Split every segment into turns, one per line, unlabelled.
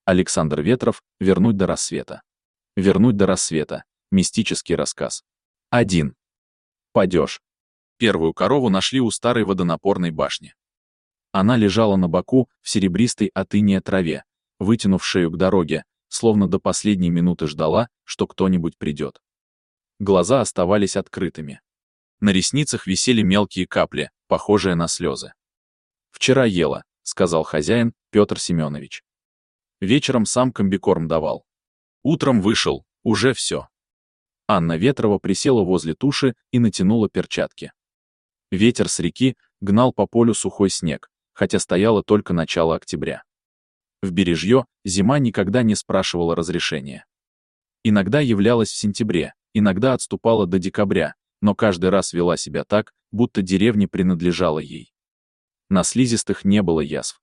Александр Ветров, «Вернуть до рассвета». «Вернуть до рассвета». Мистический рассказ. 1. Падеж. Первую корову нашли у старой водонапорной башни. Она лежала на боку в серебристой от инея траве, вытянув шею к дороге, словно до последней минуты ждала, что кто-нибудь придет. Глаза оставались открытыми. На ресницах висели мелкие капли, похожие на слезы. «Вчера ела», — сказал хозяин, Петр Семенович. «Вечером сам комбикорм давал. Утром вышел, уже все». Анна Ветрова присела возле туши и натянула перчатки. Ветер с реки гнал по полю сухой снег, хотя стояло только начало октября. В Бережье зима никогда не спрашивала разрешения. Иногда являлась в сентябре, иногда отступала до декабря, но каждый раз вела себя так, будто деревня принадлежала ей. На слизистых не было язв.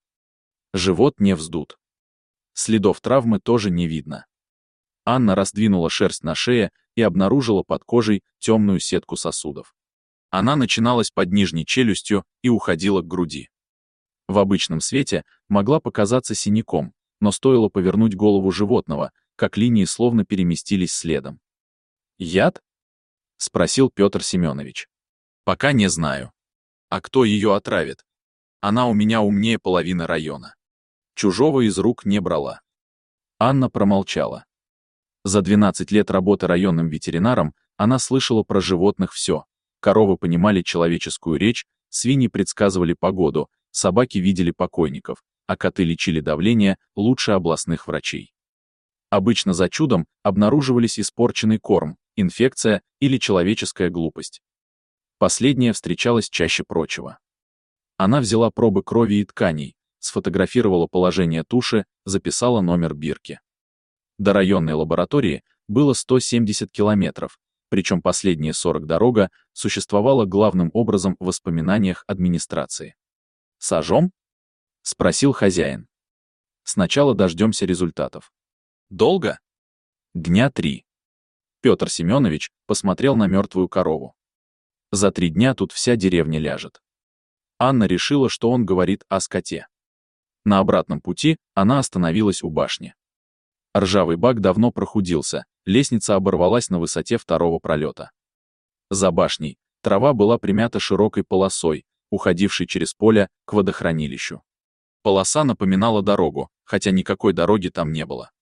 Живот не вздут. Следов травмы тоже не видно. Анна раздвинула шерсть на шее и обнаружила под кожей темную сетку сосудов. Она начиналась под нижней челюстью и уходила к груди. В обычном свете могла показаться синяком, но стоило повернуть голову животного, как линии словно переместились следом. «Яд?» — спросил Петр Семенович. «Пока не знаю. А кто ее отравит? Она у меня умнее половины района. Чужого из рук не брала». Анна промолчала. За 12 лет работы районным ветеринаром она слышала про животных все. Коровы понимали человеческую речь, свиньи предсказывали погоду, собаки видели покойников, а коты лечили давление лучше областных врачей. Обычно за чудом обнаруживались испорченный корм, инфекция или человеческая глупость. Последняя встречалась чаще прочего. Она взяла пробы крови и тканей, сфотографировала положение туши, записала номер бирки. До районной лаборатории было 170 километров, причем последние 40 дорога существовала главным образом в воспоминаниях администрации. «Сожжем?» — спросил хозяин. «Сначала дождемся результатов». «Долго?» «Дня 3». Петр Семенович посмотрел на мертвую корову. «За 3 дня тут вся деревня ляжет». Анна решила, что он говорит о скоте. На обратном пути она остановилась у башни. Ржавый бак давно прохудился, лестница оборвалась на высоте 2-го пролета. За башней трава была примята широкой полосой, уходившей через поле к водохранилищу. Полоса напоминала дорогу, хотя никакой дороги там не было.